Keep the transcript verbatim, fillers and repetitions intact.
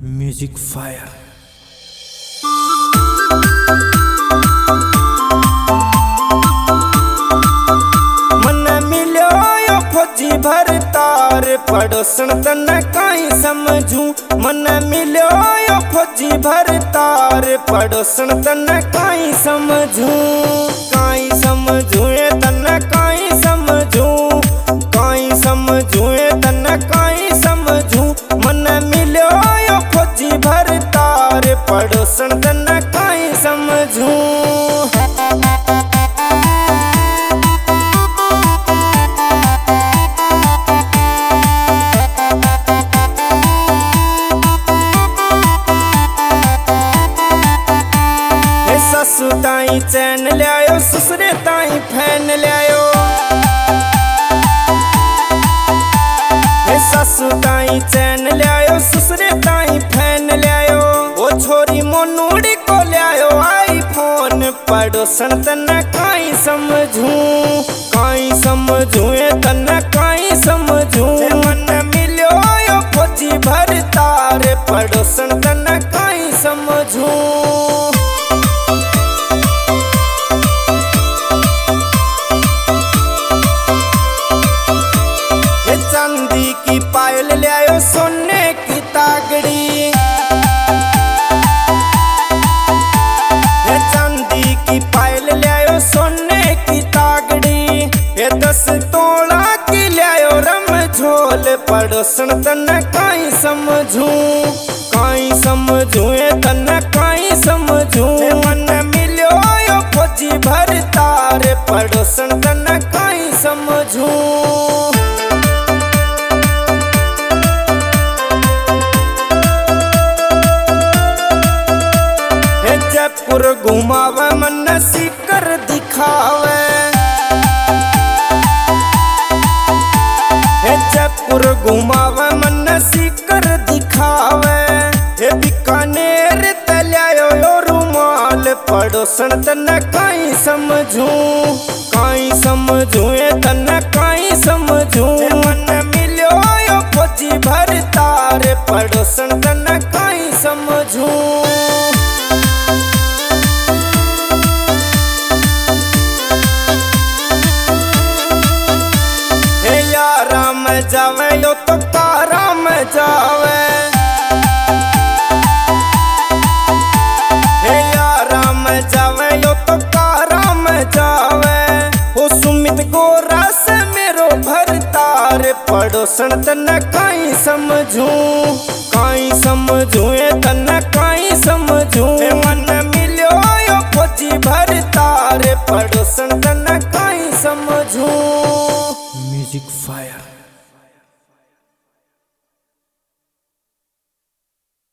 Music fire. मन मिलो यो फौजी भरतार पड़ोसन तन काई समझू। मन मिलो यो फौजी भरतार पड़ोसन तन काई समझू। काई समझू ये तन काई समझू। काई समझू ये तन काई समझू। मन मिलो यो फौजी भरतार पड़ोसन तन काई समझू। ससु ताई चैन लियायो ससुरे ताई फैन लियायो। ससु ताई चैन लियायो ससुरे ताई फैन लियायो। वो छोरी मोनूड़ी को लियायो आई फोन पड़ोसन तन काई समझू। काई समझू ये तन काई समझू। मन मिलो यो फौजी भरतार पड़ोसन तन काई समझू। चांदी की पायल ले आयो सोने की तागड़ी। चांदी की पायल ले आयो सोने की तागड़ी। ये दस तोला की ले आयो रम झोल पड़ोसन तन काई समझू। काई समझू ये तन काई समझू। मन मिलो यो फौजी भरतार पड़ोसन तन काई समझू। जयपुर घुमावे मन सीकर दिखावे। जयपुर घुमावे मन सीकर दिखावे। बीकानेर तलियायो यो रुमाल पड़ोसन तन काई समझू। काई समझू ये तन काई समझू। मन मिलो यो फौजी भरतार पड़ोसन तन काई समझू। जावे यो तो तारा में जावे। हे यारा में जावे यो तो तारा में जावे। ओ सुमित गोरा से मेरो भरतार पड़ोसन तन काई समझू। काई समझू ये तन काई समझू। मन मिलो यो फौजी भरतार पड़ोसन तन काई समझू। Music fire.